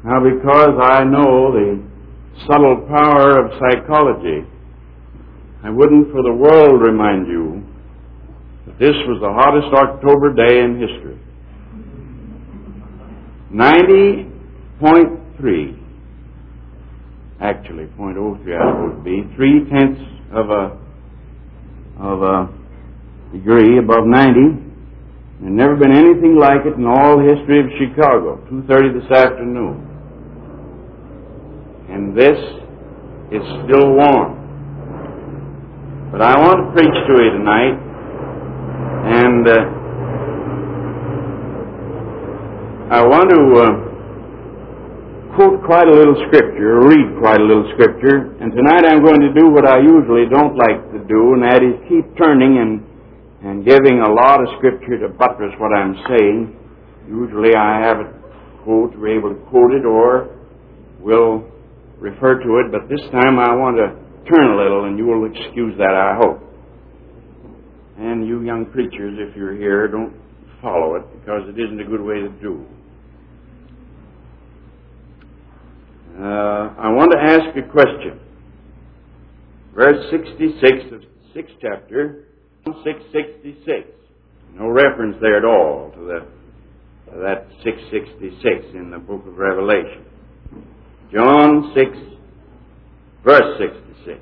Now, because I know the subtle power of psychology, I wouldn't for the world remind you that this was the hottest October day in history. 90.3, actually 0.03 I suppose be, 3/10 of a degree above 90. There's never been anything like it in all the history of Chicago. 2:30 this afternoon. And this is still warm. But I want to preach to you tonight, and I want to quote quite a little scripture, read quite a little scripture, and tonight I'm going to do what I usually don't like to do, and that is keep turning and giving a lot of scripture to buttress what I'm saying. Usually I have it quote, we're able to quote it, or we'll refer to it, but this time I want to turn a little, and you will excuse that, I hope. And you young preachers, if you're here, don't follow it, because it isn't a good way to do. I want to ask a question. Verse 66 of the 6th chapter, 666. No reference there at all to that 666 in the book of Revelation. John 6, verse 66.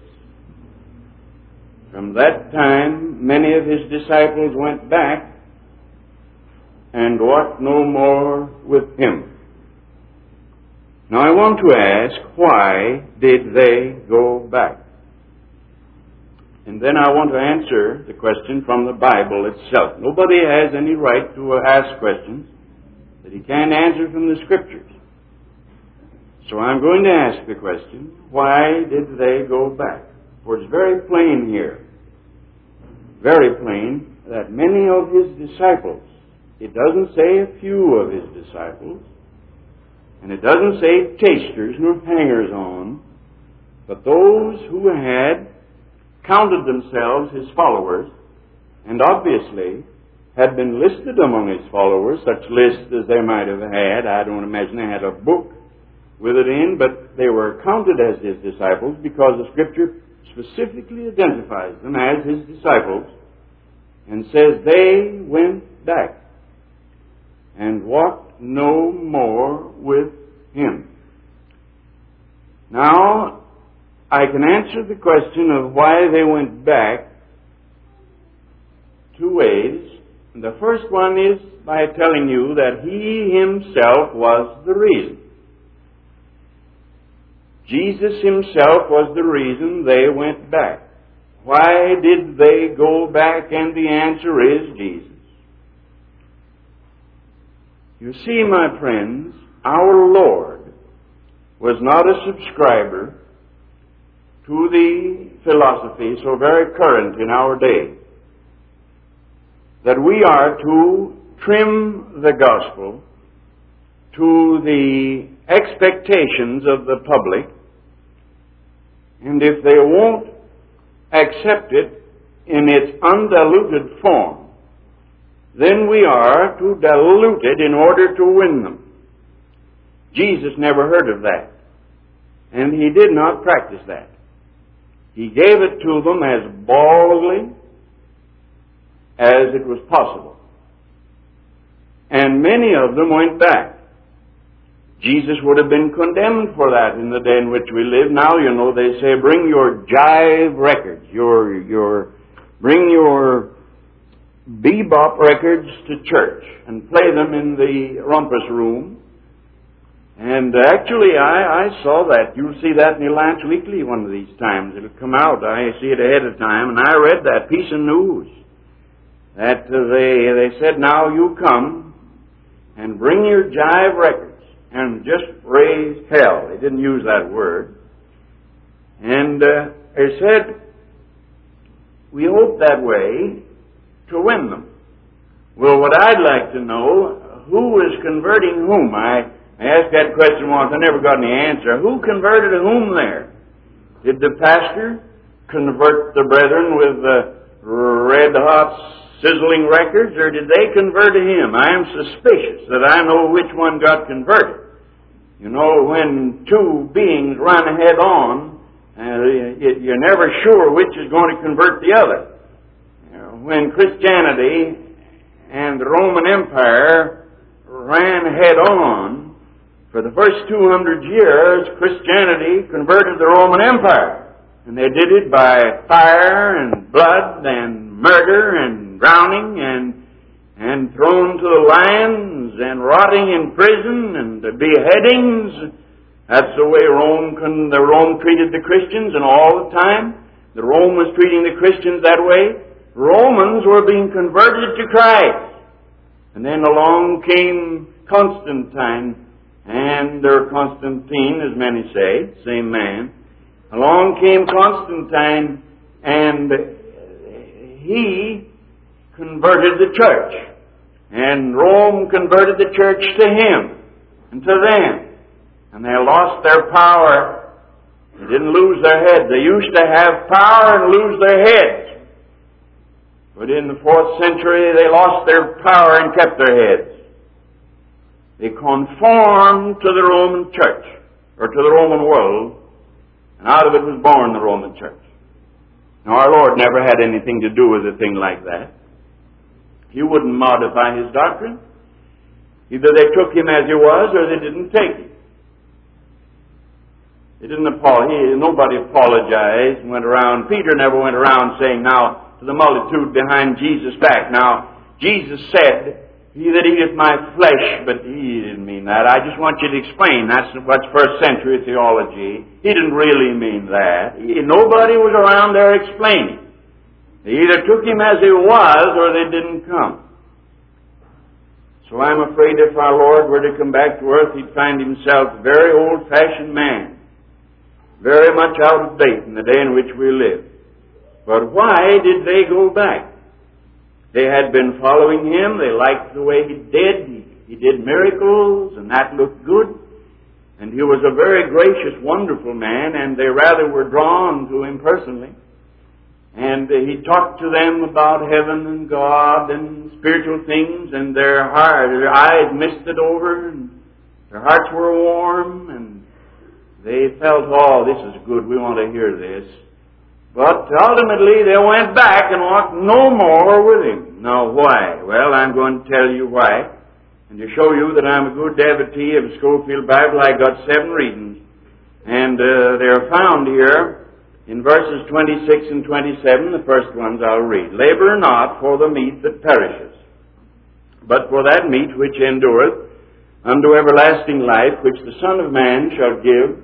From that time, many of his disciples went back and walked no more with him. Now I want to ask, why did they go back? And then I want to answer the question from the Bible itself. Nobody has any right to ask questions that he can't answer from the Scriptures. So I'm going to ask the question, why did they go back? For it's very plain here, very plain, that many of his disciples, it doesn't say a few of his disciples, and it doesn't say tasters nor hangers-on, but those who had counted themselves his followers, and obviously had been listed among his followers, such lists as they might have had. I don't imagine they had a book with it in, but they were counted as his disciples because the Scripture specifically identifies them as his disciples and says they went back and walked no more with him. Now, I can answer the question of why they went back two ways. The first one is by telling you that he himself was the reason. Jesus himself was the reason they went back. Why did they go back? And the answer is Jesus. You see, my friends, our Lord was not a subscriber to the philosophy so very current in our day, that we are to trim the gospel to the expectations of the public, and if they won't accept it in its undiluted form, then we are to dilute it in order to win them. Jesus never heard of that, and he did not practice that. He gave it to them as baldly as it was possible. And many of them went back. Jesus would have been condemned for that in the day in which we live. Now, you know, they say, bring your jive records, bring your bebop records to church and play them in the rumpus room. And actually, I saw that. You'll see that in the Alliance Weekly one of these times. It'll come out. I see it ahead of time. And I read that piece of news that they said, now you come and bring your jive records and just raise hell. They didn't use that word. And they said, we hope that way to win them. Well, what I'd like to know, who is converting whom? I asked that question once. I never got any answer. Who converted whom there? Did the pastor convert the brethren with red-hot, sizzling records, or did they convert him? I am suspicious that I know which one got converted. You know, when two beings run head on, you're never sure which is going to convert the other. You know, when Christianity and the Roman Empire ran head on, for the first 200 years, Christianity converted the Roman Empire. And they did it by fire and blood and murder and drowning and thrown to the lions and rotting in prison and beheadings. That's the way Rome treated the Christians, and all the time the Rome was treating the Christians that way. Romans were being converted to Christ. And then along came Constantine, or Constantine, as many say, same man. Along came Constantine, and he converted the church. And Rome converted the church to him and to them. And they lost their power. They didn't lose their heads. They used to have power and lose their heads. But in the 4th century, they lost their power and kept their heads. They conformed to the Roman church, or to the Roman world, and out of it was born the Roman church. Now, our Lord never had anything to do with a thing like that. He wouldn't modify His doctrine. Either they took Him as He was, or they didn't take Him. Nobody apologized and went around. Peter never went around saying, now, to the multitude behind Jesus' back, now, Jesus said, he that eateth my flesh, but he didn't mean that. I just want you to explain. That's what's 1st century theology. He didn't really mean that. Nobody was around there explaining. They either took Him as He was, or they didn't come. So I'm afraid if our Lord were to come back to earth, He'd find Himself a very old-fashioned man, very much out of date in the day in which we live. But why did they go back? They had been following Him. They liked the way He did. He did miracles, and that looked good. And He was a very gracious, wonderful man, and they rather were drawn to Him personally. And He talked to them about heaven and God and spiritual things, and their eyes misted over, and their hearts were warm, and they felt, oh, this is good, we want to hear this. But ultimately they went back and walked no more with Him. Now why? Well, I'm going to tell you why. And to show you that I'm a good devotee of Scofield Bible, I got 7 readings. And they're found here in verses 26 and 27. The first ones I'll read. Labor not for the meat that perishes, but for that meat which endureth unto everlasting life, which the Son of Man shall give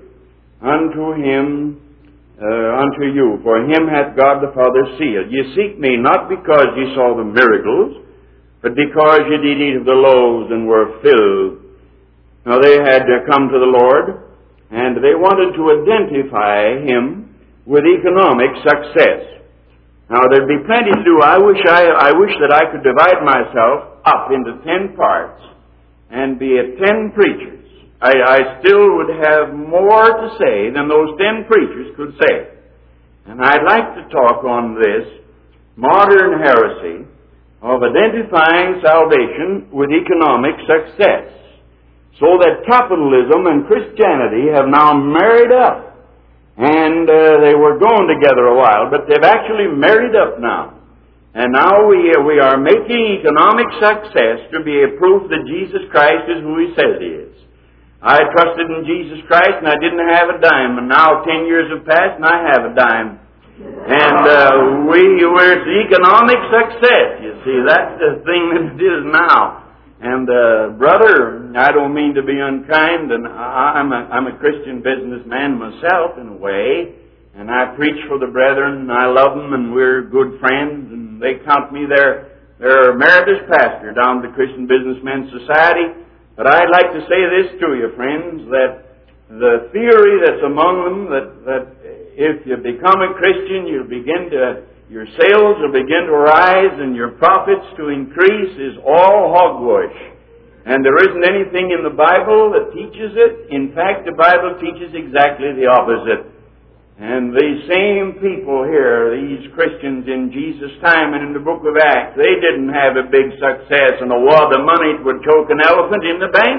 unto you. For Him hath God the Father sealed. Ye seek me not because ye saw the miracles, but because ye did eat of the loaves and were filled. Now they had come to the Lord, and they wanted to identify Him with economic success. Now there'd be plenty to do. I wish that I could divide myself up into 10 parts and be at 10 preachers. I still would have more to say than those 10 preachers could say. And I'd like to talk on this modern heresy of identifying salvation with economic success, so that capitalism and Christianity have now married up. And they were going together a while, but they've actually married up now. And now we are making economic success to be a proof that Jesus Christ is who He says He is. I trusted in Jesus Christ and I didn't have a dime, and now 10 years have passed and I have a dime. And we're economic success, you see. That's the thing that it is now. And brother, I don't mean to be unkind, and I'm a Christian businessman myself in a way, and I preach for the brethren, and I love them, and we're good friends, and they count me their emeritus pastor down at the Christian Businessmen's Society. But I'd like to say this to you, friends, that the theory that's among them, that if you become a Christian, your sales will begin to rise and your profits to increase, is all hogwash. And there isn't anything in the Bible that teaches it. In fact, the Bible teaches exactly the opposite. And these same people here, these Christians in Jesus' time and in the book of Acts, they didn't have a big success and a wad of money that would choke an elephant in the bank.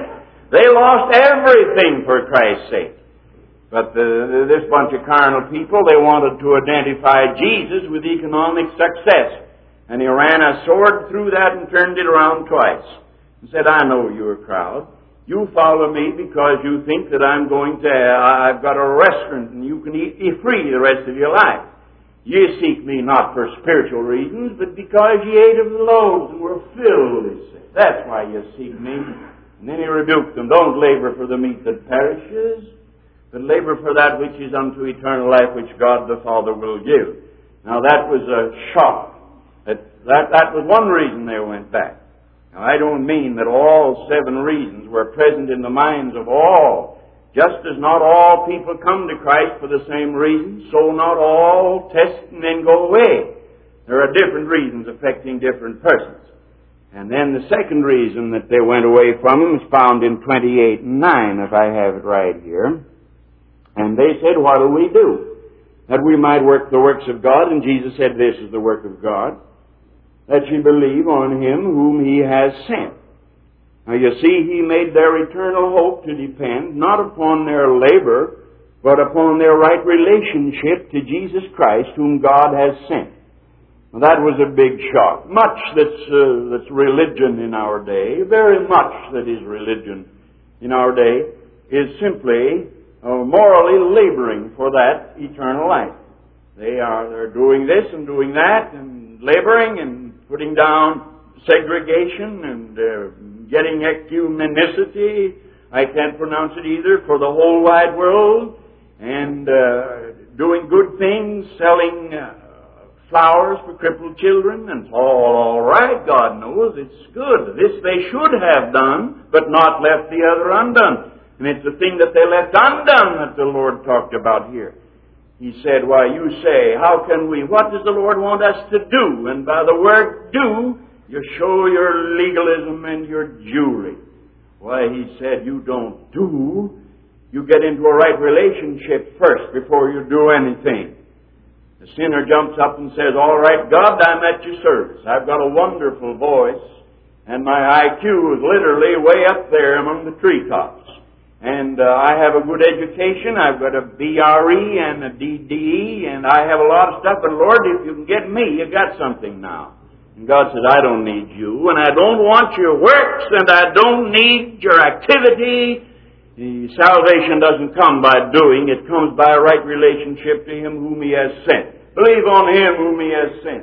They lost everything for Christ's sake. But this bunch of carnal people, they wanted to identify Jesus with economic success. And he ran a sword through that and turned it around twice. And said, I know you're a crowd. You follow me because you think that I've got a restaurant and you can eat free the rest of your life. You seek me not for spiritual reasons, but because ye ate of the loaves and were filled, he said. That's why you seek me. And then he rebuked them. Don't labor for the meat that perishes, but labor for that which is unto eternal life, which God the Father will give. Now that was a shock. That was one reason they went back. Now I don't mean that all 7 reasons were present in the minds of all. Just as not all people come to Christ for the same reason, so not all test and then go away. There are different reasons affecting different persons. And then the second reason that they went away from him is found in 28:9, if I have it right here. And they said, what'll we do? That we might work the works of God. And Jesus said, this is the work of God, that ye believe on him whom he has sent. Now you see, he made their eternal hope to depend not upon their labor, but upon their right relationship to Jesus Christ, whom God has sent. Now that was a big shock. Much that's religion in our day, very much that is religion in our day, is simply morally laboring for that eternal life. They're doing this and doing that, and laboring and putting down segregation and getting ecumenicity, I can't pronounce it either, for the whole wide world, and doing good things, selling flowers for crippled children, and it's all right, God knows, it's good. This they should have done, but not left the other undone. And it's the thing that they left undone that the Lord talked about here. He said, why, you say, what does the Lord want us to do? And by the word do, you show your legalism and your Jewry. Why, he said, you don't do. You get into a right relationship first before you do anything. The sinner jumps up and says, all right, God, I'm at your service. I've got a wonderful voice, and my IQ is literally way up there among the treetops. And I have a good education. I've got a BRE and a DDE, and I have a lot of stuff. But Lord, if you can get me, you got something now. And God says, I don't need you, and I don't want your works, and I don't need your activity. The salvation doesn't come by doing. It comes by a right relationship to him whom he has sent. Believe on him whom he has sent.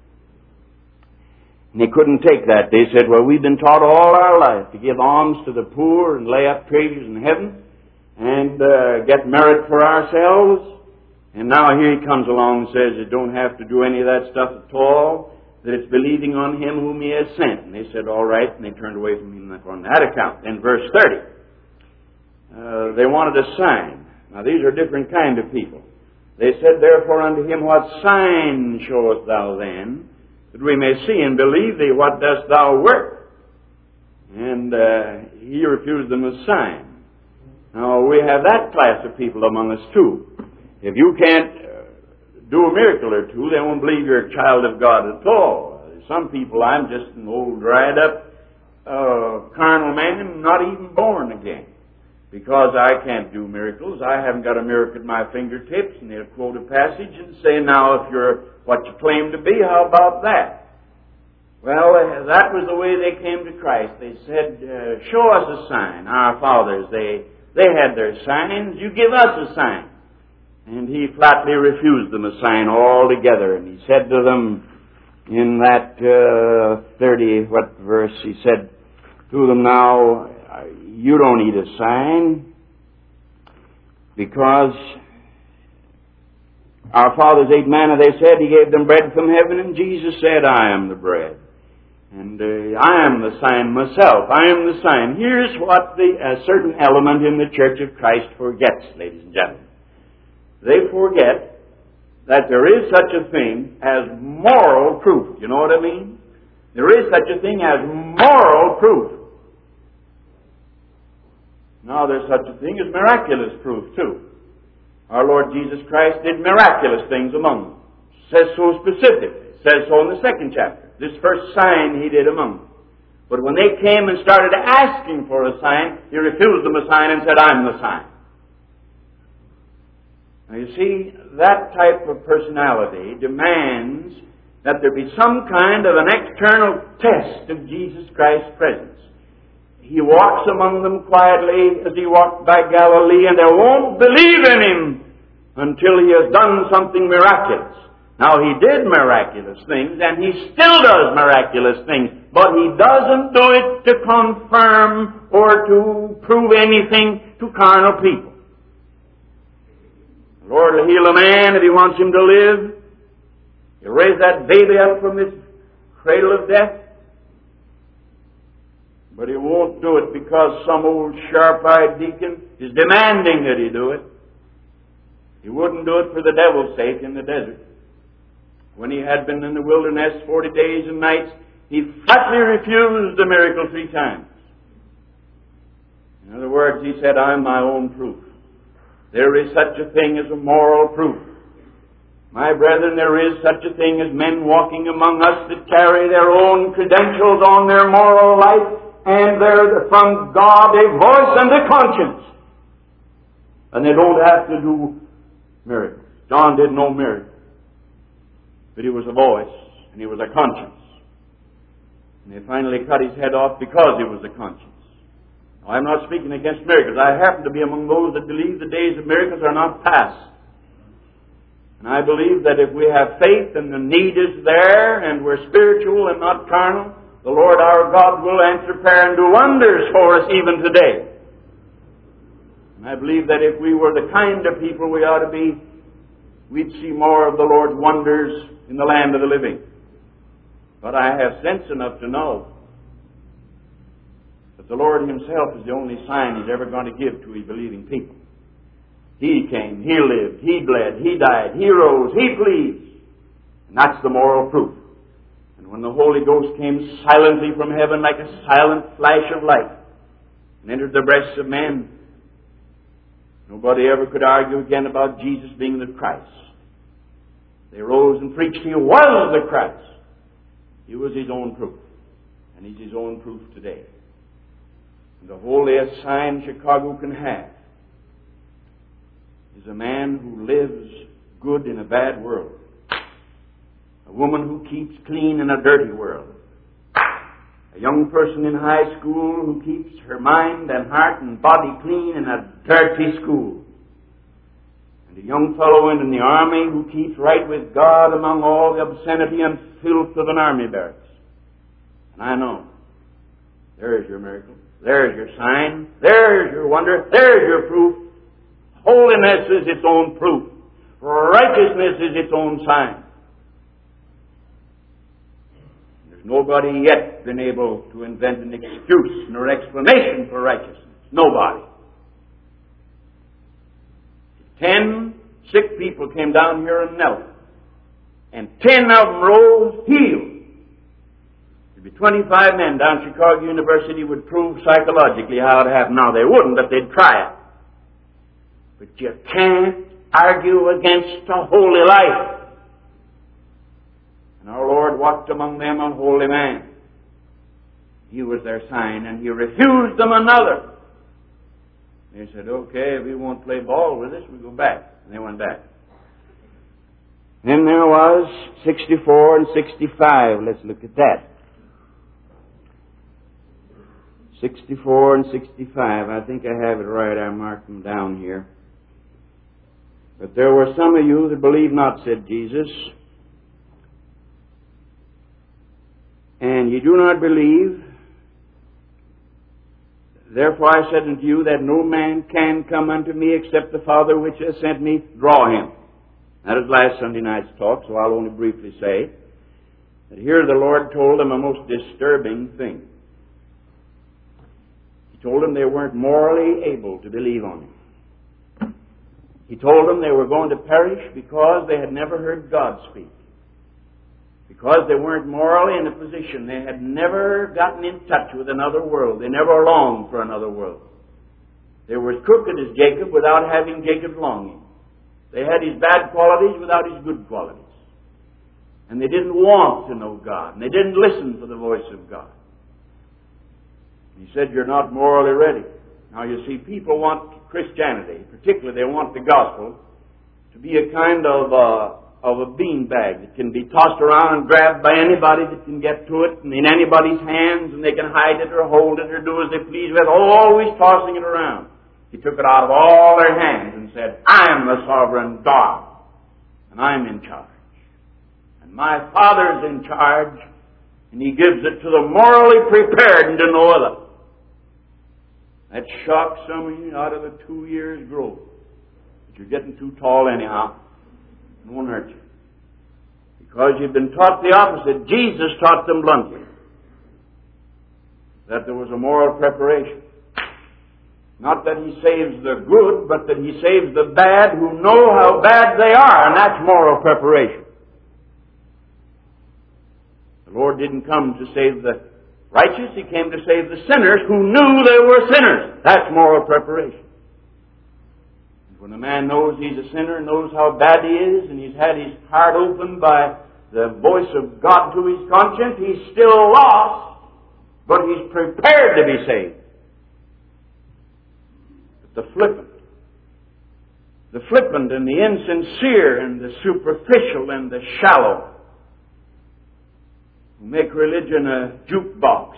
And they couldn't take that. They said, well, we've been taught all our life to give alms to the poor and lay up treasures in heaven and get merit for ourselves. And now here he comes along and says you don't have to do any of that stuff at all, that it's believing on him whom he has sent. And they said, all right, and they turned away from him on that account. In verse 30, they wanted a sign. Now these are different kind of people. They said, therefore unto him, what sign showest thou then, that we may see and believe thee? What dost thou work? And he refused them a sign. Now we have that class of people among us too. If you can't do a miracle or two, they won't believe you're a child of God at all. Some people, I'm just an old dried up carnal man and not even born again. Because I can't do miracles. I haven't got a miracle at my fingertips. And they'll quote a passage and say, now, if you're what you claim to be, how about that? Well, that was the way they came to Christ. They said, show us a sign. Our fathers, they had their signs. You give us a sign. And he flatly refused them a sign altogether. And he said to them in that 30, what verse, he said to them, now, you don't need a sign, because our fathers ate manna, they said. He gave them bread from heaven, and Jesus said, I am the bread. And I am the sign myself. I am the sign. Here's what a certain element in the Church of Christ forgets, ladies and gentlemen. They forget that there is such a thing as moral proof. You know what I mean? There is such a thing as moral proof. Now there's such a thing as miraculous proof too. Our Lord Jesus Christ did miraculous things among them. It says so specifically. It says so in the 2nd chapter. This first sign he did among them. But when they came and started asking for a sign, he refused them a sign and said, I'm the sign. Now you see, that type of personality demands that there be some kind of an external test of Jesus Christ's presence. He walks among them quietly as he walked by Galilee, and they won't believe in him until he has done something miraculous. Now, he did miraculous things, and he still does miraculous things, but he doesn't do it to confirm or to prove anything to carnal people. The Lord will heal a man if he wants him to live. He'll raise that baby up from his cradle of death. But he won't do it because some old sharp-eyed deacon is demanding that he do it. He wouldn't do it for the devil's sake in the desert. When he had been in the wilderness 40 days and nights, he flatly refused the miracle 3 times. In other words, he said, I'm my own proof. There is such a thing as a moral proof. My brethren, there is such a thing as men walking among us that carry their own credentials on their moral life, and they're from God a voice and a conscience. And they don't have to do miracles. John did no miracle. But he was a voice, and he was a conscience. And they finally cut his head off because he was a conscience. Now, I'm not speaking against miracles. I happen to be among those that believe the days of miracles are not past. And I believe that if we have faith and the need is there, and we're spiritual and not carnal, the Lord our God will answer prayer and do wonders for us even today. And I believe that if we were the kind of people we ought to be, we'd see more of the Lord's wonders in the land of the living. But I have sense enough to know that the Lord himself is the only sign he's ever going to give to his believing people. He came, he lived, he bled, he died, he rose, he pleased. And that's the moral proof. And when the Holy Ghost came silently from heaven like a silent flash of light and entered the breasts of men, nobody ever could argue again about Jesus being the Christ. They rose and preached he was the Christ. He was his own proof. And he's his own proof today. And the holiest sign Chicago can have is a man who lives good in a bad world. A woman who keeps clean in a dirty world. A young person in high school who keeps her mind and heart and body clean in a dirty school. And a young fellow in the army who keeps right with God among all the obscenity and filth of an army barracks. And I know, there's your miracle. There's your sign. There's your wonder. There's your proof. Holiness is its own proof. Righteousness is its own sign. There's nobody yet been able to invent an excuse nor explanation for righteousness. Nobody. 10 sick people came down here and knelt. And 10 of them rose healed. There'd be 25 men down Chicago University would prove psychologically how it happened. Now, they wouldn't, but they'd try it. But you can't argue against a holy life. And our Lord walked among them a holy man. He was their sign, and he refused them another. They said, okay, if we won't play ball with us, we go back. And they went back. Then there was 64 and 65. Let's look at that. 64 and 65. I think I have it right. I marked them down here. But there were some of you that believe not, said Jesus. And you do not believe. Therefore I said unto you that no man can come unto me except the Father which has sent me draw him. That was last Sunday night's talk, so I'll only briefly say that here the Lord told them a most disturbing thing. He told them they weren't morally able to believe on him. He told them they were going to perish because they had never heard God speak. Because they weren't morally in a position. They had never gotten in touch with another world. They never longed for another world. They were as crooked as Jacob without having Jacob's longing. They had his bad qualities without his good qualities. And they didn't want to know God. And they didn't listen for the voice of God. He said, you're not morally ready. Now you see, people want Christianity, particularly they want the gospel, to be a kind of a bean bag that can be tossed around and grabbed by anybody that can get to it, and in anybody's hands, and they can hide it or hold it or do as they please with, always tossing it around. He took it out of all their hands and said, I'm the sovereign God, and I'm in charge. And my Father's in charge, and He gives it to the morally prepared and to no other. That shocks some of you out of the 2 years' growth. But you're getting too tall anyhow. It won't hurt you. Because you've been taught the opposite. Jesus taught them bluntly that there was a moral preparation. Not that He saves the good, but that He saves the bad who know how bad they are, and that's moral preparation. The Lord didn't come to save the righteous, He came to save the sinners who knew they were sinners. That's moral preparation. When a man knows he's a sinner, knows how bad he is, and he's had his heart opened by the voice of God to his conscience, he's still lost, but he's prepared to be saved. But the flippant and the insincere and the superficial and the shallow, who make religion a jukebox.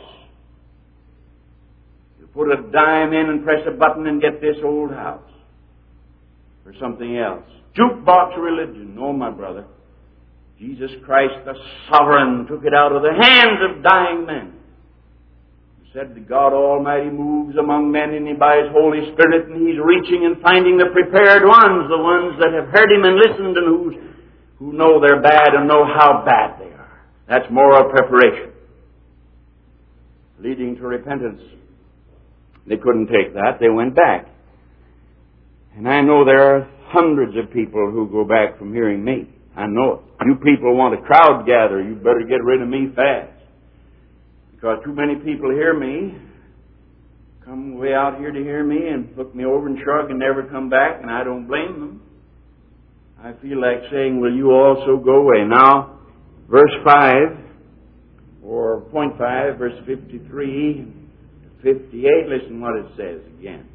You put a dime in and press a button and get this old house. Or something else. Jukebox religion. No, my brother. Jesus Christ, the sovereign, took it out of the hands of dying men. He said that God Almighty moves among men and by His Holy Spirit, and He's reaching and finding the prepared ones, the ones that have heard Him and listened and who know they're bad and know how bad they are. That's moral preparation, leading to repentance. They couldn't take that. They went back. And I know there are hundreds of people who go back from hearing me. I know it. You people want a crowd gather. You better get rid of me fast. Because too many people hear me, come way out here to hear me and look me over and shrug and never come back, and I don't blame them. I feel like saying, will you also go away? Now, verse 5, or point 5, verse 53, 58, listen what it says again.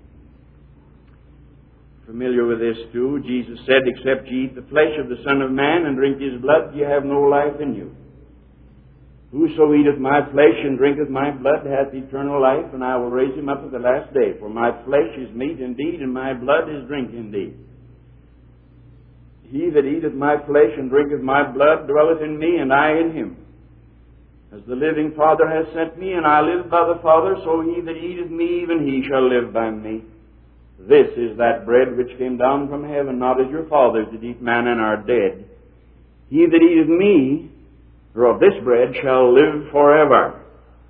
Familiar with this too. Jesus said, except ye eat the flesh of the Son of Man and drink His blood, ye have no life in you. Whoso eateth my flesh and drinketh my blood hath eternal life, and I will raise him up at the last day. For my flesh is meat indeed, and my blood is drink indeed. He that eateth my flesh and drinketh my blood dwelleth in me, and I in him. As the living Father hath sent me, and I live by the Father, so he that eateth me, even he shall live by me. This is that bread which came down from heaven, not as your fathers did eat manna and are dead. He that eateth me, or of this bread, shall live forever.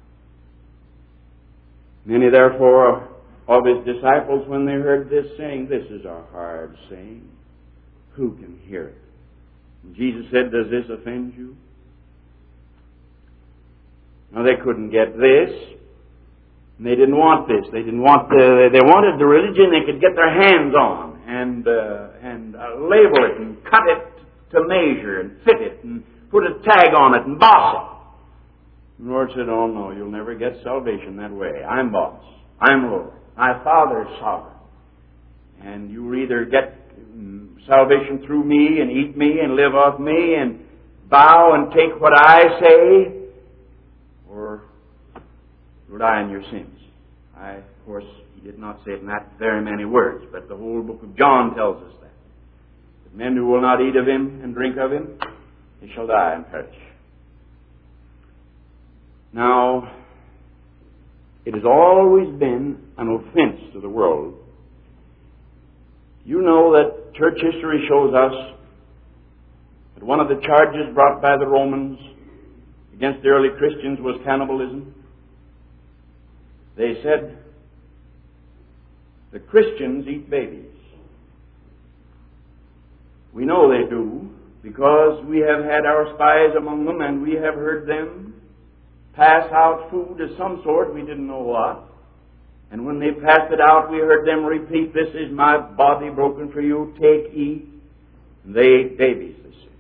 Many therefore of His disciples, when they heard this, saying, this is a hard saying. Who can hear it? And Jesus said, does this offend you? Now they couldn't get this. And they didn't want this. They wanted the religion they could get their hands on and label it and cut it to measure and fit it and put a tag on it and boss it. The Lord said, oh no, you'll never get salvation that way. I'm boss. I'm Lord. My Father is sovereign. And you will either get salvation through me and eat me and live off me and bow and take what I say, or you'll die in your sins. Of course, He did not say it in that very many words, but the whole book of John tells us that. The men who will not eat of Him and drink of Him, they shall die and perish. Now, it has always been an offense to the world. You know that church history shows us that one of the charges brought by the Romans against the early Christians was cannibalism. They said, the Christians eat babies. We know they do, because we have had our spies among them, and we have heard them pass out food of some sort, we didn't know what. And when they passed it out, we heard them repeat, this is my body broken for you, take, eat. And they ate babies, they said.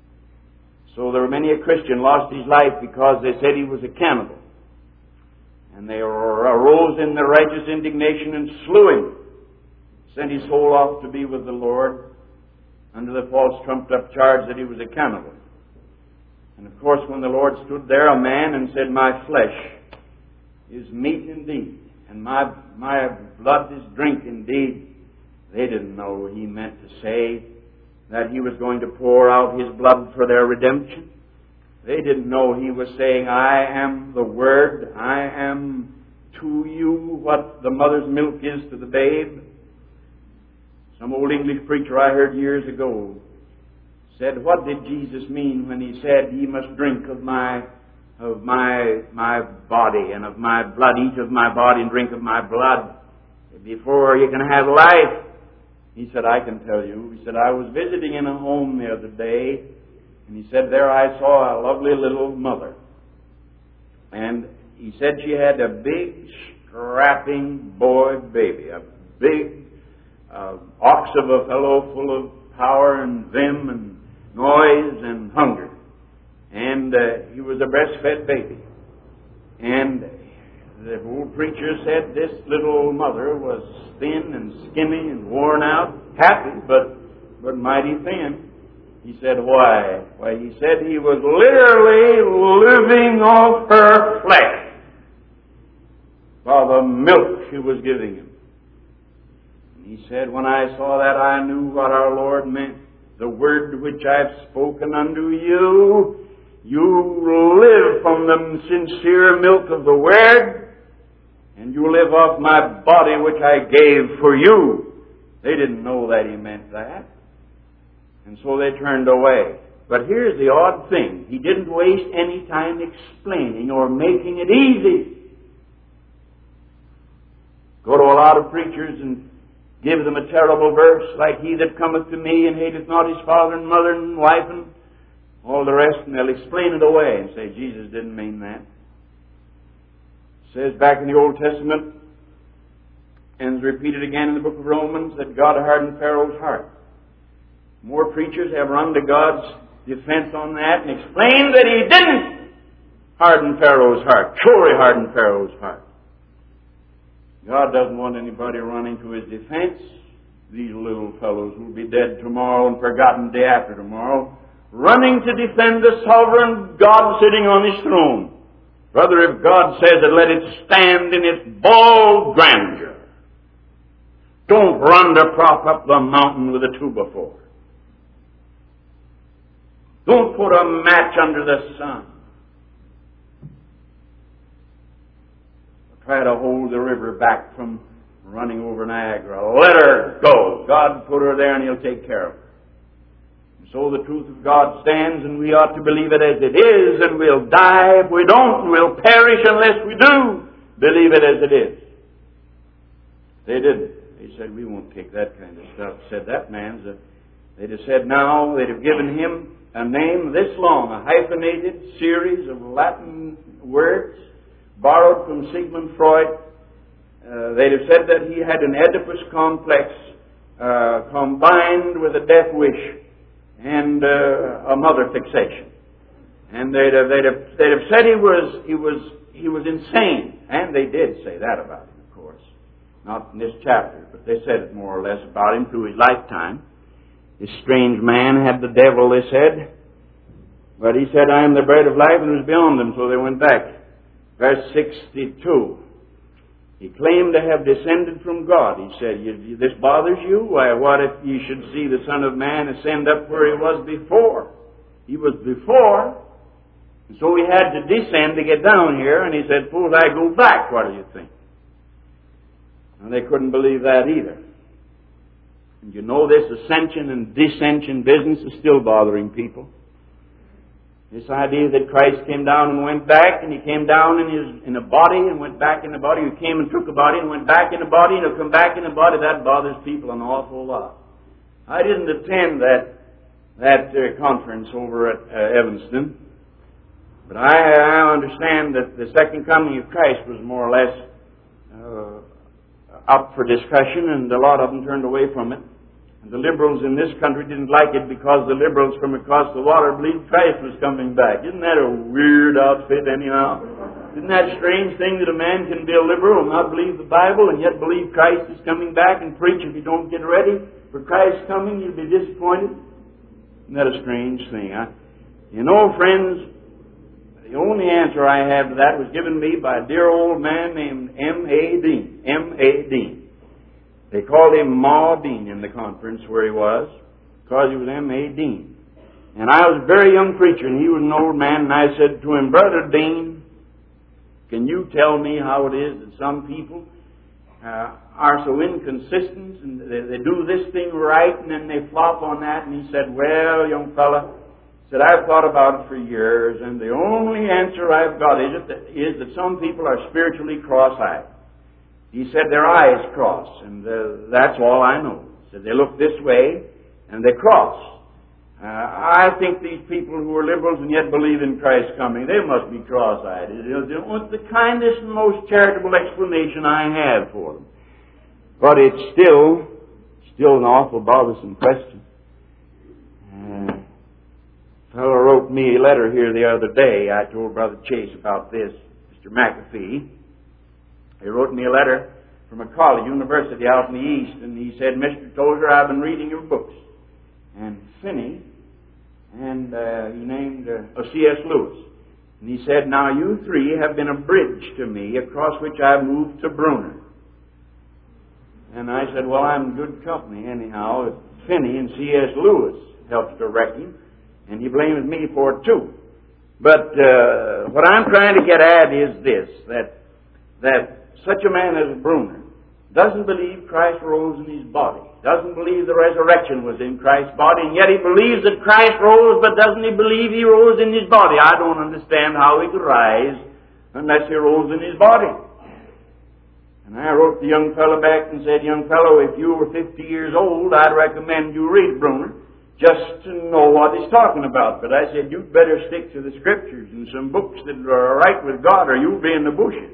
So there were many a Christian lost his life because they said he was a cannibal. And they arose in their righteous indignation and slew him, sent his soul off to be with the Lord under the false trumped-up charge that he was a cannibal. And of course, when the Lord stood there, a man, and said, "My flesh is meat indeed, and my blood is drink indeed," they didn't know he meant to say that he was going to pour out his blood for their redemption. They didn't know he was saying, "I am the Word. I am to you what the mother's milk is to the babe." Some old English preacher I heard years ago said, "What did Jesus mean when he said, 'Ye must drink of my body and of my blood, eat of my body and drink of my blood before you can have life?" He said, "I can tell you." He said, "I was visiting in a home the other day, and he said, there I saw a lovely little mother. And he said she had a big, strapping boy baby, a big ox of a fellow full of power and vim and noise and hunger. And he was a breastfed baby. And the old preacher said this little mother was thin and skinny and worn out, happy, but mighty thin. He said, why? Why, he said he was literally living off her flesh by the milk she was giving him. And he said, when I saw that, I knew what our Lord meant. The word which I've spoken unto you, you live from the sincere milk of the Word, and you live off my body which I gave for you. They didn't know that he meant that. And so they turned away. But here's the odd thing. He didn't waste any time explaining or making it easy. Go to a lot of preachers and give them a terrible verse like, "He that cometh to me and hateth not his father and mother and wife and all the rest," and they'll explain it away and say, Jesus didn't mean that. It says back in the Old Testament, and is repeated again in the book of Romans, that God hardened Pharaoh's heart. More preachers have run to God's defense on that and explained that he didn't harden Pharaoh's heart. Sure, he hardened Pharaoh's heart. God doesn't want anybody running to his defense. These little fellows will be dead tomorrow and forgotten day after tomorrow, running to defend the sovereign God sitting on his throne. Brother, if God says it, let it stand in its bald grandeur. Don't run to prop up the mountain with a 2x4. Don't put a match under the sun. Try to hold the river back from running over Niagara. Let her go. God put her there and he'll take care of her. And so the truth of God stands, and we ought to believe it as it is, and we'll die if we don't. We'll perish unless we do believe it as it is. They didn't. They said, we won't take that kind of stuff. Said that man's they'd have said now, they'd have given him a name this long, a hyphenated series of Latin words borrowed from Sigmund Freud. They'd have said that he had an Oedipus complex combined with a death wish and a mother fixation. And they'd have said he was insane, and they did say that about him, of course, not in this chapter, but they said it more or less about him through his lifetime. This strange man had the devil, they said, but he said, I am the bread of life, and it was beyond them, so they went back. Verse 62. He claimed to have descended from God. He said, this bothers you? Why, what if you should see the Son of Man ascend up where he was before? He was before, and so he had to descend to get down here, and he said, suppose I go back, what do you think? And they couldn't believe that either. And you know, this ascension and descension business is still bothering people. This idea that Christ came down and went back, and he came down in a body and went back in a body. He came and took a body and went back in a body, and he'll come back in a body. That bothers people an awful lot. I didn't attend that conference over at Evanston, but I understand that the second coming of Christ was more or less up for discussion, and a lot of them turned away from it. And the liberals in this country didn't like it because the liberals from across the water believed Christ was coming back. Isn't that a weird outfit anyhow? Isn't that a strange thing that a man can be a liberal and not believe the Bible and yet believe Christ is coming back and preach if you don't get ready for Christ's coming, you'll be disappointed? Isn't that a strange thing? You know, friends, the only answer I have to that was given me by a dear old man named M.A. Dean. M.A. Dean. They called him Ma Dean in the conference where he was because he was M.A. Dean. And I was a very young preacher and he was an old man, and I said to him, Brother Dean, can you tell me how it is that some people are so inconsistent and they do this thing right and then they flop on that? And he said, well, young fella, said, I've thought about it for years, and the only answer I've got is that some people are spiritually cross-eyed. He said their eyes cross, and that's all I know. He said they look this way, and they cross. I think these people who are liberals and yet believe in Christ's coming, they must be cross-eyed. It's the kindest and most charitable explanation I have for them. But it's still an awful bothersome question. A fellow wrote me a letter here the other day. I told Brother Chase about this, Mr. McAfee. He wrote me a letter from a college, university out in the East, and he said, Mr. Tozer, I've been reading your books. And Finney, and he named C.S. Lewis. And he said, now you three have been a bridge to me across which I've moved to Bruner. And I said, well, I'm in good company anyhow. Finney and C.S. Lewis helped direct him, and he blames me for it too. But what I'm trying to get at is this, that such a man as Bruner doesn't believe Christ rose in his body, doesn't believe the resurrection was in Christ's body, and yet he believes that Christ rose, but doesn't he believe he rose in his body? I don't understand how he could rise unless he rose in his body. And I wrote the young fellow back and said, young fellow, if you were 50 years old, I'd recommend you read Bruner just to know what he's talking about. But I said, you'd better stick to the Scriptures and some books that are right with God, or you'll be in the bushes.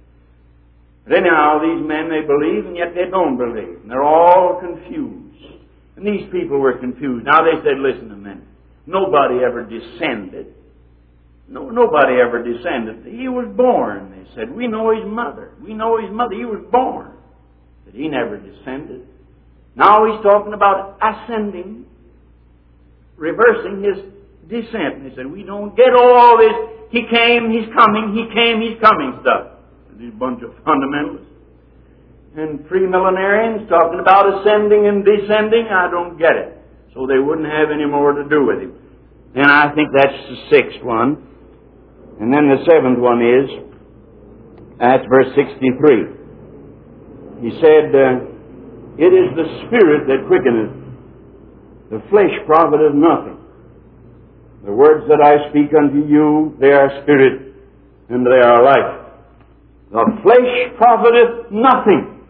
But anyhow, these men, they believe, and yet they don't believe. And they're all confused. And these people were confused. Now they said, listen a minute. Nobody ever descended. Nobody ever descended. He was born, they said. We know his mother. We know his mother. He was born. But he never descended. Now he's talking about ascending, reversing his descent. And they said, we don't get all this. He came, he's coming, he came, he's coming stuff. These bunch of fundamentalists. And premillenarians talking about ascending and descending, I don't get it. So they wouldn't have any more to do with him. And I think that's the sixth one. And then the seventh one is, that's verse 63. He said, it is the Spirit that quickeneth, the flesh profiteth nothing. The words that I speak unto you, they are spirit, and they are life. The flesh profiteth nothing.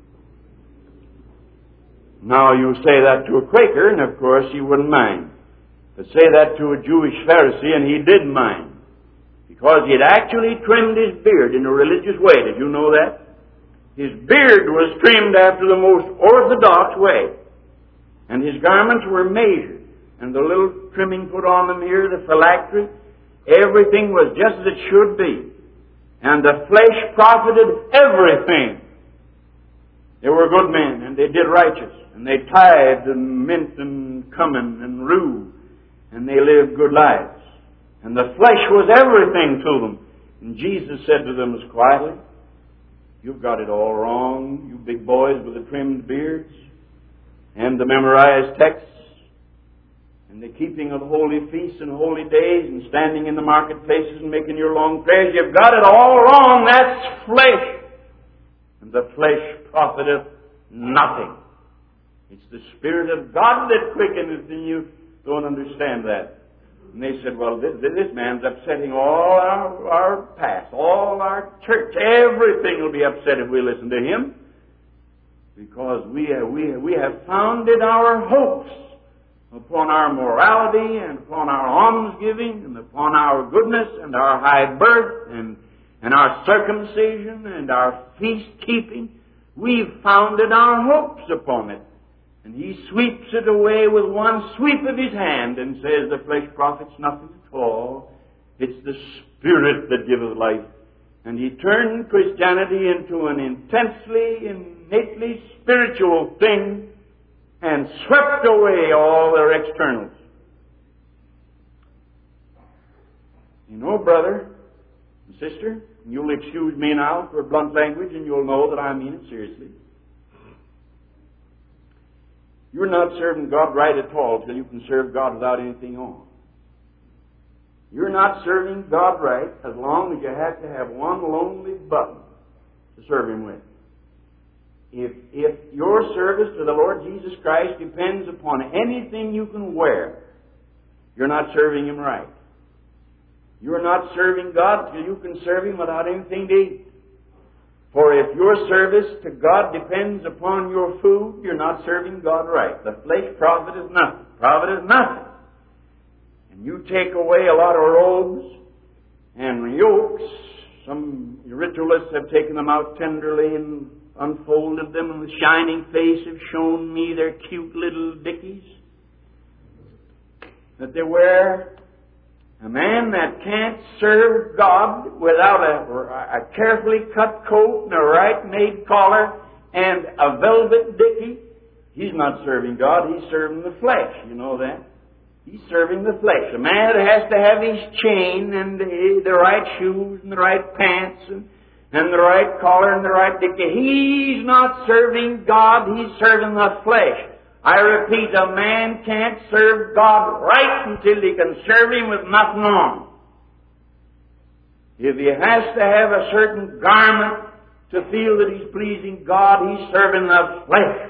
Now you say that to a Quaker, and of course he wouldn't mind. But say that to a Jewish Pharisee, and he did mind. Because he had actually trimmed his beard in a religious way. Did you know that? His beard was trimmed after the most orthodox way. And his garments were measured. And the little trimming put on them here, the phylactery, everything was just as it should be. And the flesh profited everything. They were good men, and they did righteous. And they tithed and mint and cumin and rue. And they lived good lives. And the flesh was everything to them. And Jesus said to them as quietly, you've got it all wrong, you big boys with the trimmed beards, and the memorized texts, and the keeping of holy feasts and holy days, and standing in the marketplaces and making your long prayers. You've got it all wrong. That's flesh. And the flesh profiteth nothing. It's the Spirit of God that quickeneth, and you don't understand that. And they said, well, this man's upsetting all our past, all our church. Everything will be upset if we listen to him. Because we have founded our hopes upon our morality and upon our almsgiving and upon our goodness and our high birth and our circumcision and our feast keeping. We've founded our hopes upon it. And he sweeps it away with one sweep of his hand and says the flesh profits nothing at all. It's the Spirit that giveth life. And he turned Christianity into an intensely, innately spiritual thing and swept away all their externals. You know, brother and sister, you'll excuse me now for blunt language, and you'll know that I mean it seriously. You're not serving God right at all till you can serve God without anything on. You're not serving God right as long as you have to have one lonely button to serve Him with. If your service to the Lord Jesus Christ depends upon anything you can wear, you're not serving Him right. You're not serving God till you can serve Him without anything to eat. For if your service to God depends upon your food, you're not serving God right. The flesh profiteth nothing. Profit is nothing. And you take away a lot of robes and yokes. Some ritualists have taken them out tenderly and unfolded them, and with shining face have shown me their cute little dickies that they wear. A man that can't serve God without a carefully cut coat and a right-made collar and a velvet dickie, he's not serving God, he's serving the flesh. You know that? He's serving the flesh. A man that has to have his chain and the right shoes and the right pants and the right collar and the right dickie, he's not serving God, he's serving the flesh. I repeat, a man can't serve God right until he can serve Him with nothing on. If he has to have a certain garment to feel that he's pleasing God, he's serving the flesh.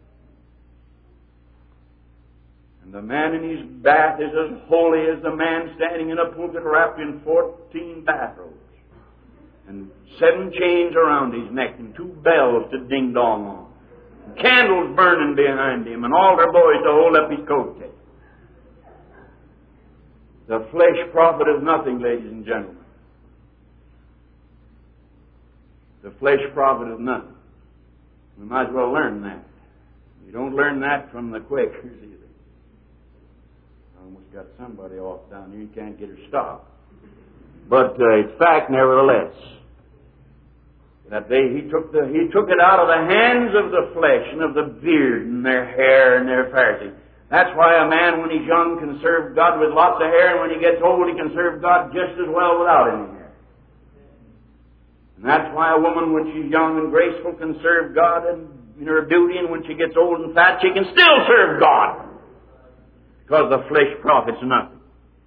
And the man in his bath is as holy as the man standing in a pulpit wrapped in 14 bathrobes and 7 chains around his neck and 2 bells to ding-dong on. Candles burning behind him, and altar boys to hold up his coat tail. The flesh profiteth nothing, ladies and gentlemen. The flesh profiteth nothing. We might as well learn that. We don't learn that from the Quakers either. I almost got somebody off down here. You can't get her stopped. But it's fact, nevertheless. That he took it out of the hands of the flesh and of the beard and their hair and their party. That's why a man when he's young can serve God with lots of hair, and when he gets old he can serve God just as well without any hair. And that's why a woman when she's young and graceful can serve God in her beauty, and when she gets old and fat she can still serve God. Because the flesh profits nothing.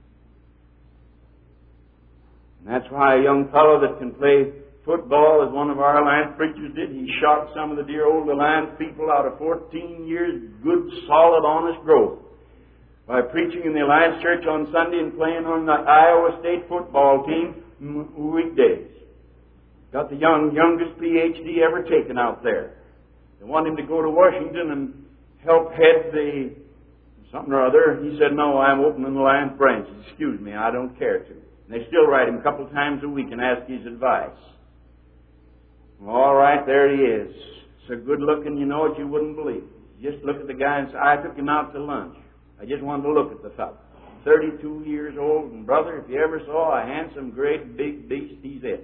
And that's why a young fellow that can play football, as one of our Alliance preachers did, he shot some of the dear old Alliance people out of 14 years good, solid, honest growth by preaching in the Alliance Church on Sunday and playing on the Iowa State football team weekdays. Got the youngest PhD ever taken out there. They want him to go to Washington and help head the something or other. He said, no, I'm opening the Alliance branch. Excuse me, I don't care to. And they still write him a couple of times a week and ask his advice. All right, there he is. So good looking, you know it, you wouldn't believe it. Just look at the guy and say, I took him out to lunch. I just wanted to look at the fellow. 32 years old, and brother, if you ever saw a handsome, great, big beast, he's it.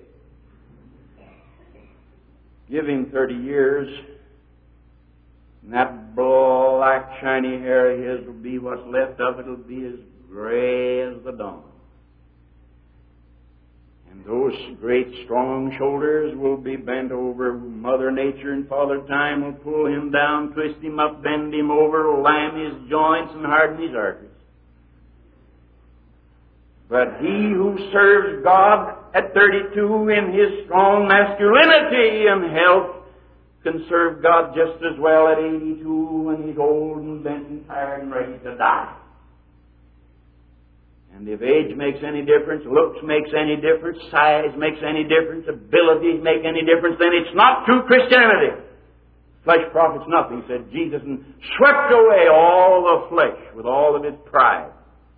Give him 30 years, and that black, shiny hair of his will be what's left of it. Will be as gray as the dawn. And those great strong shoulders will be bent over. Mother Nature and Father Time will pull him down, twist him up, bend him over, lam his joints and harden his arteries. But he who serves God at 32 in his strong masculinity and health can serve God just as well at 82 when he's old and bent and tired and ready to die. And if age makes any difference, looks makes any difference, size makes any difference, abilities make any difference, then it's not true Christianity. Flesh profits nothing, said Jesus, and swept away all the flesh with all of its pride.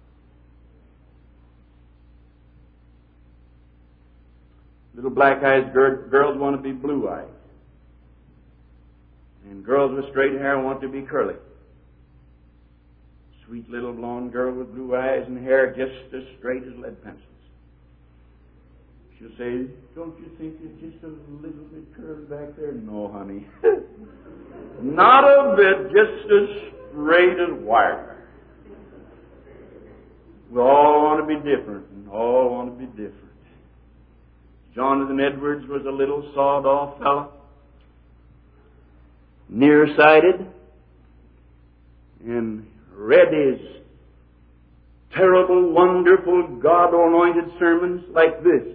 Little black-eyed girls want to be blue-eyed. And girls with straight hair want to be curly. Sweet little blonde girl with blue eyes and hair just as straight as lead pencils. She'll say, don't you think it's just a little bit curly back there? No, honey. Not a bit, just as straight as wire. We all want to be different, and all want to be different. Jonathan Edwards was a little sawed-off fellow, nearsighted, and read his terrible, wonderful, God-anointed sermons like this.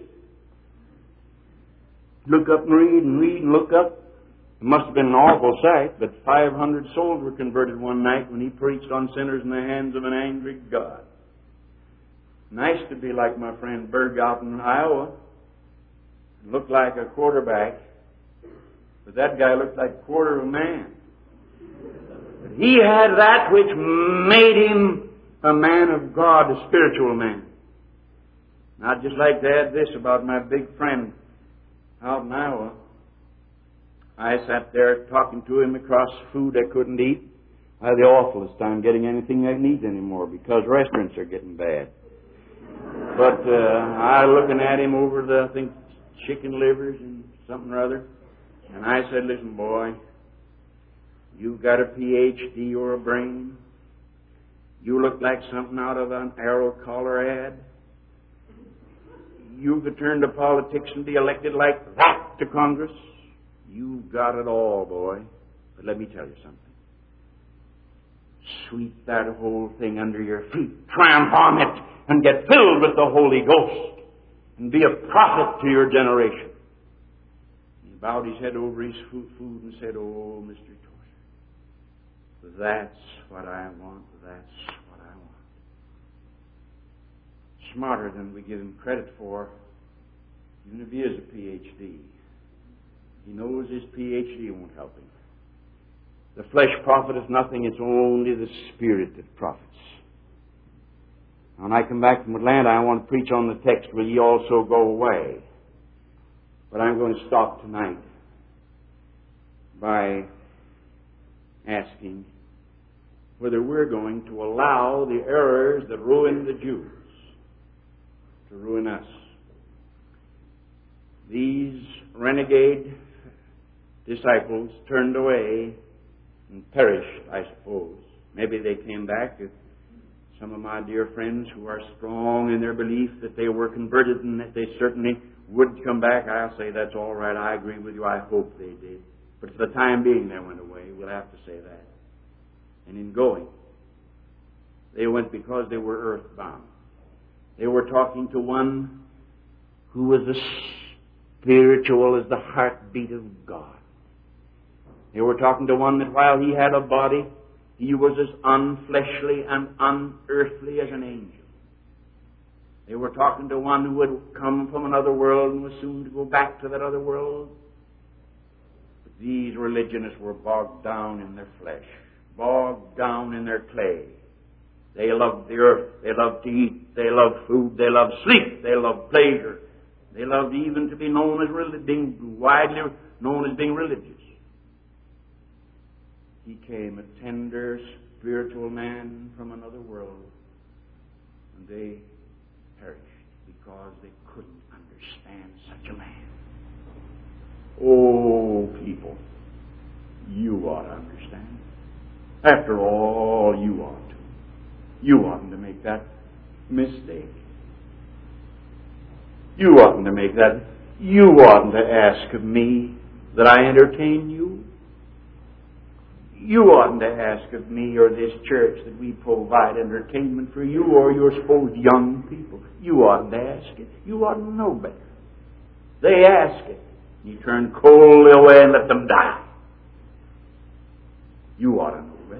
Look up and read and look up. It must have been an awful sight, but 500 souls were converted one night when he preached on sinners in the hands of an angry God. Nice to be like my friend Berg out in Iowa. Looked like a quarterback, but that guy looked like a quarter of a man. But he had that which made him a man of God, a spiritual man. And I'd just like to add this about my big friend out in Iowa. I sat there talking to him across food I couldn't eat. I had the awfulest time getting anything I need anymore because restaurants are getting bad. But I looking at him over the, I think, chicken livers and something or other. And I said, listen, boy, you've got a PhD or a brain. You look like something out of an Arrow collar ad. You could turn to politics and be elected like that to Congress. You've got it all, boy. But let me tell you something. Sweep that whole thing under your feet. Tramp on it and get filled with the Holy Ghost and be a prophet to your generation. He bowed his head over his food and said, oh, Mr. Tozer, that's what I want. That's what I want. Smarter than we give him credit for, even if he is a PhD. He knows his PhD won't help him. The flesh profiteth nothing, it's only the Spirit that profits. When I come back from Atlanta, I want to preach on the text, will ye also go away? But I'm going to stop tonight by asking whether we're going to allow the errors that ruined the Jews to ruin us. These renegade disciples turned away and perished, I suppose. Maybe they came back. Some of my dear friends who are strong in their belief that they were converted and that they certainly would come back, I'll say that's all right. I agree with you. I hope they did. But for the time being, they went away. We'll have to say that. And in going, they went because they were earthbound. They were talking to one who was as spiritual as the heartbeat of God. They were talking to one that while he had a body, he was as unfleshly and unearthly as an angel. They were talking to one who had come from another world and was soon to go back to that other world. But these religionists were bogged down in their flesh, bogged down in their clay. They loved the earth. They loved to eat. They loved food. They loved sleep. They loved pleasure. They loved even to be known as being widely known as being religious. He came a tender, spiritual man from another world, and they perished because they couldn't understand such a man. Oh, people, you ought to understand. After all, you ought to. You oughtn't to make that mistake. You oughtn't to make that. You oughtn't to ask of me that I entertain you. You oughtn't to ask of me or this church that we provide entertainment for you or your supposed young people. You oughtn't to ask it. You oughtn't to know better. They ask it. You turn coldly away and let them die. You ought to know better.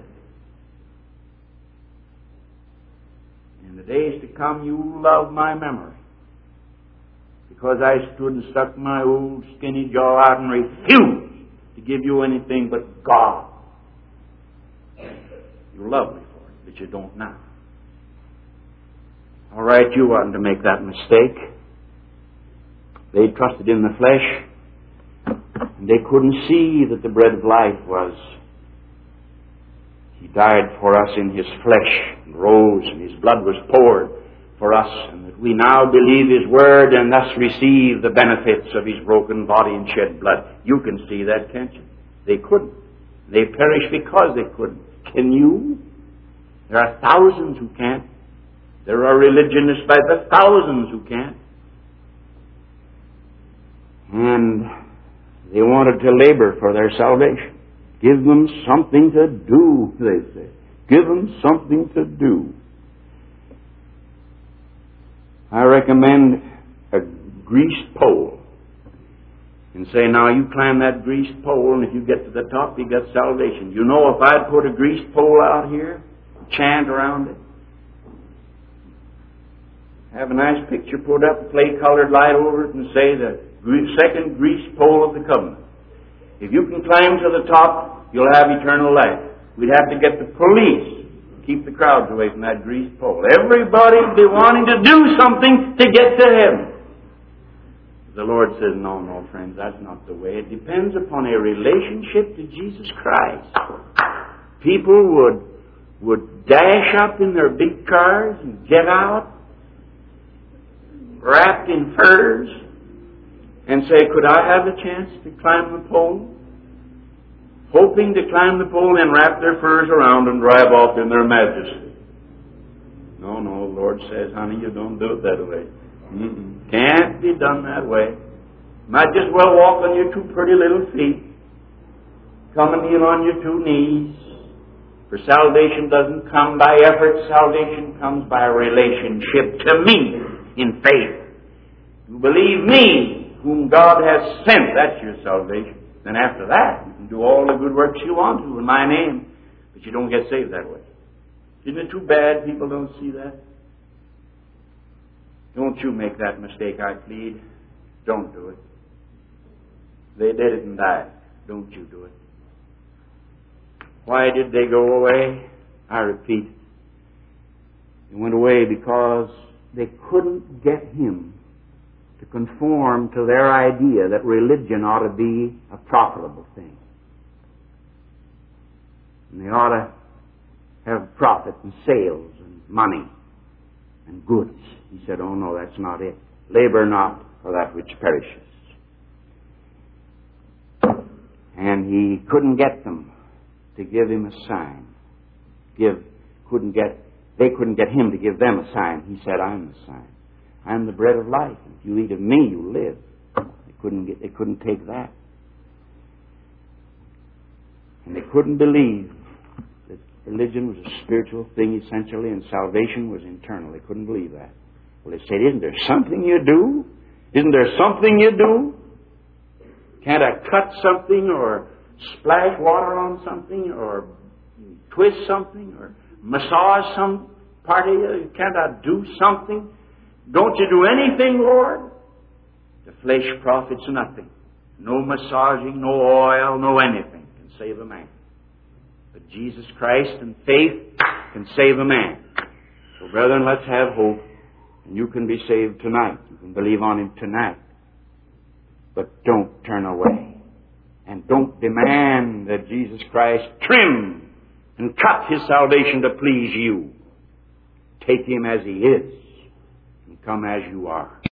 In the days to come, you love my memory. Because I stood and stuck my old skinny jaw out and refused to give you anything but God. You love me for it, but you don't now. All right, you oughtn't to make that mistake. They trusted in the flesh, and they couldn't see that the bread of life was. He died for us in His flesh, and rose, and His blood was poured for us, and that we now believe His Word and thus receive the benefits of His broken body and shed blood. You can see that, can't you? They couldn't. They perished because they couldn't. Can you? There are thousands who can't. There are religionists by the thousands who can't. And they wanted to labor for their salvation. Give them something to do, they say. Give them something to do. I recommend a greased pole. And say, now you climb that greased pole, and if you get to the top, you get salvation. You know, if I'd put a greased pole out here, chant around it, have a nice picture put up, clay-colored light over it, and say the second greased pole of the covenant. If you can climb to the top, you'll have eternal life. We'd have to get the police to keep the crowds away from that greased pole. Everybody would be wanting to do something to get to heaven. The Lord says, no, friends, that's not the way. It depends upon a relationship to Jesus Christ. People would dash up in their big cars and get out, wrapped in furs, and say, could I have a chance to climb the pole? Hoping to climb the pole and wrap their furs around and drive off in their majesty. No, the Lord says, honey, you don't do it that way. Can't be done that way. Might just well walk on your two pretty little feet. Come and kneel on your two knees. For salvation doesn't come by effort. Salvation comes by relationship to me in faith. You believe me, whom God has sent. That's your salvation. Then after that, you can do all the good works you want to in my name. But you don't get saved that way. Isn't it too bad people don't see that? Don't you make that mistake, I plead. Don't do it. They did it and died. Don't you do it. Why did they go away? I repeat, they went away because they couldn't get Him to conform to their idea that religion ought to be a profitable thing. And they ought to have profit and sales and money and goods. He said, oh no, that's not it. Labor not for that which perishes. And He couldn't get them to give Him a sign. They couldn't get Him to give them a sign. He said, I'm the sign. I'm the bread of life. If you eat of me, you live. They couldn't take that. And they couldn't believe that religion was a spiritual thing essentially and salvation was internal. They couldn't believe that. Well, they said, isn't there something you do? Isn't there something you do? Can't I cut something or splash water on something or twist something or massage some part of you? Can't I do something? Don't you do anything, Lord? The flesh profits nothing. No massaging, no oil, no anything can save a man. But Jesus Christ and faith can save a man. So, brethren, let's have hope. And you can be saved tonight. You can believe on Him tonight. But don't turn away. And don't demand that Jesus Christ trim and cut His salvation to please you. Take Him as He is and come as you are.